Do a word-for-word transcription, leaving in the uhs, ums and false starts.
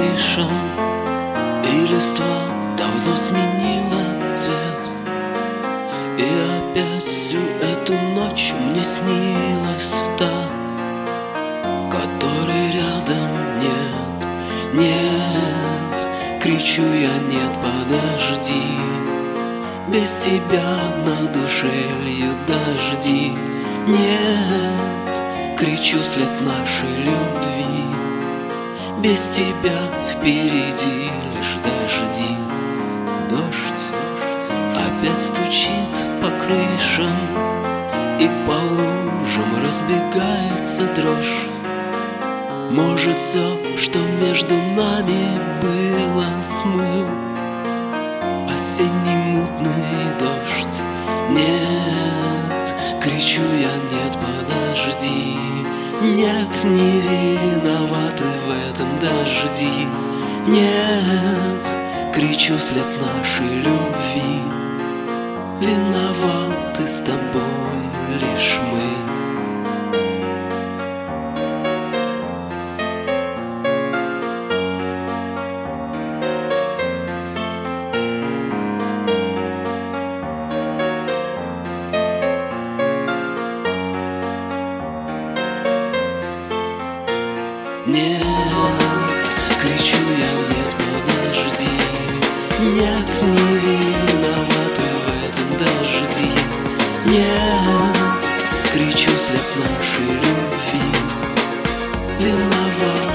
крышам, и листва давно сменила цвет. И опять всю эту ночь мне снилась та, которой рядом нет, нет. Кричу я: нет, подожди, без тебя на душе льют дожди. Нет, кричу вслед нашей любви, без тебя впереди лишь дожди. Дождь, дождь опять стучит по крышам, и по лужам разбегается дрожь. Может, все, что между нами было, смыл осенний мутный дождь. Нет, кричу я: нет, подожди, нет, не виноваты в этом дожди. Нет, кричу вслед нашей любви, виноваты с тобой лишь мы. Нет, кричу я: нет, подожди, нет, не виноваты в этом дожди. Нет, кричу вслед нашей любви, виноват.